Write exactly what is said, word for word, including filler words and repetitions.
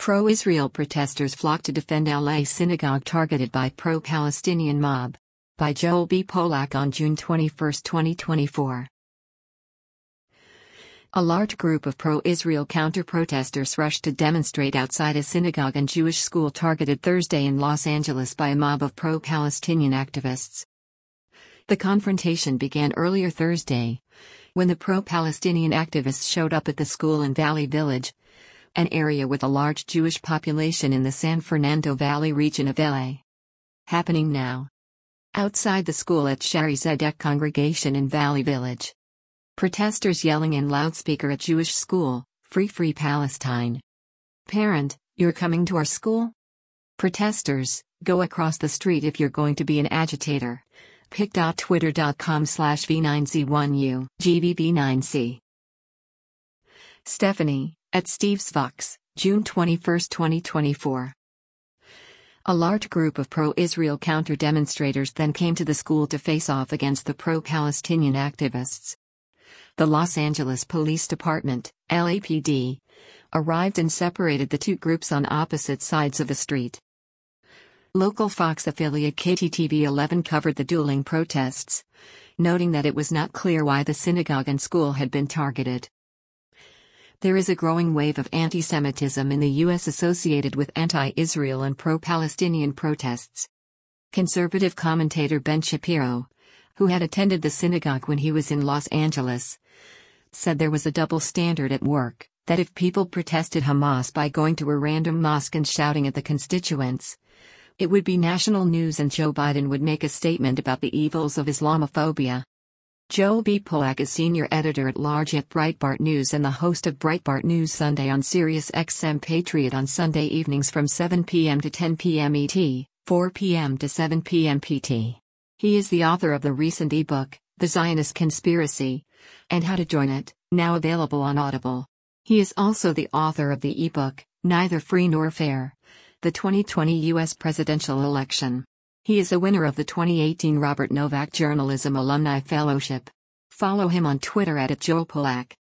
Pro-Israel protesters flock to defend L A synagogue targeted by pro-Palestinian mob. By Joel B. Polak on June twenty-first, twenty twenty-four. A large group of pro-Israel counter-protesters rushed to demonstrate outside a synagogue and Jewish school targeted Thursday in Los Angeles by a mob of pro-Palestinian activists. The confrontation began earlier Thursday, when the pro-Palestinian activists showed up at the school in Valley Village, an area with a large Jewish population in the San Fernando Valley region of L A. Happening now. Outside the school at Shari Zedek congregation in Valley Village. Protesters yelling in loudspeaker at Jewish school, "Free Free Palestine." Parent, you're coming to our school? Protesters, go across the street if you're going to be an agitator. pic.twitter.com slash v9z1u G V V nine C. Stephanie, at Steve's Vox, June twenty-first, twenty twenty-four. A large group of pro-Israel counter-demonstrators then came to the school to face off against the pro-Palestinian activists. The Los Angeles Police Department, L A P D, arrived and separated the two groups on opposite sides of the street. Local Fox affiliate K T T V eleven covered the dueling protests, noting that it was not clear why the synagogue and school had been targeted. There is a growing wave of anti-Semitism in the U S associated with anti-Israel and pro-Palestinian protests. Conservative commentator Ben Shapiro, who had attended the synagogue when he was in Los Angeles, said there was a double standard at work, that if people protested Hamas by going to a random mosque and shouting at the constituents, it would be national news and Joe Biden would make a statement about the evils of Islamophobia. Joel B. Polak is senior editor-at-large at Breitbart News and the host of Breitbart News Sunday on Sirius X M Patriot on Sunday evenings from seven p m to ten p m E T, four p m to seven p m P T. He is the author of the recent ebook, The Zionist Conspiracy, and How to Join It, now available on Audible. He is also the author of the ebook, Neither Free Nor Fair, The twenty twenty U S Presidential Election. He is a winner of the twenty eighteen Robert Novak Journalism Alumni Fellowship. Follow him on Twitter at Joel Polak.